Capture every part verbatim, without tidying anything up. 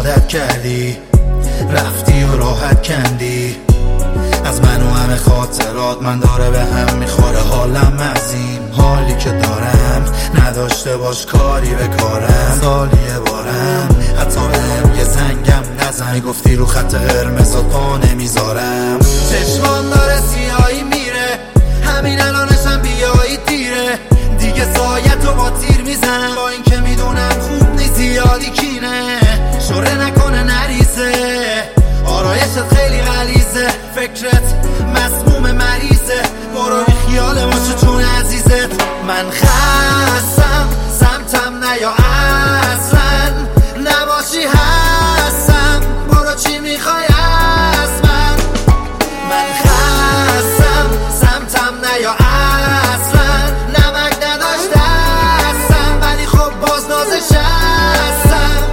عادت کردی، رفتی و راحت کندی از من و همه خاطرات. من داره به هم میخوره حالم از این حالی که دارم، نداشته باش کاری به کارم. سالیه بارم حتی بهم یه زنگم نزن، گفتی رو خط قرمزات پا نمیذارم. چشمان داره سیاهی میره، همین الانشم بیایی دیره. دیگه سایتو با تیر میزنم، با این که میدونم خوب نیست زیادی کینه. شوره نکنه نریزه، آرایشت خیلی غلیظه، فکرت مسموم مریضه. برو بی خیال باشه چون عزیزت. من خستم سمتم نیا اصلا، نباشی هستم برو چی میخوای از من. من خستم سمتم نیا اصلا، نمک نداشت دستم ولی خب باز نازش هستم.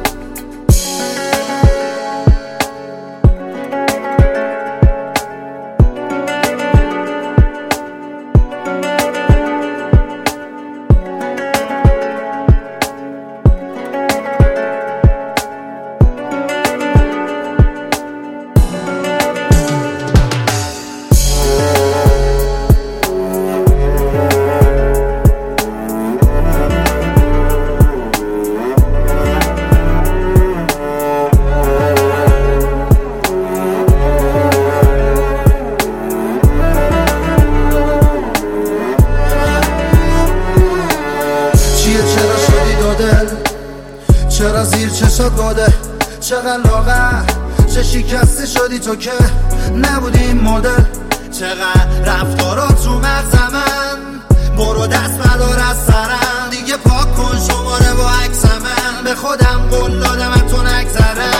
چرا زیر چشات باده، چقدر لاغر، چه شکسته شدی تو که نبودی این مدل. چقدر رفتارات رو مغز من، برو دست بدار از سرم. دیگه پاک کن شماره با عکس من، به خودم قول دادم تو نگذرم.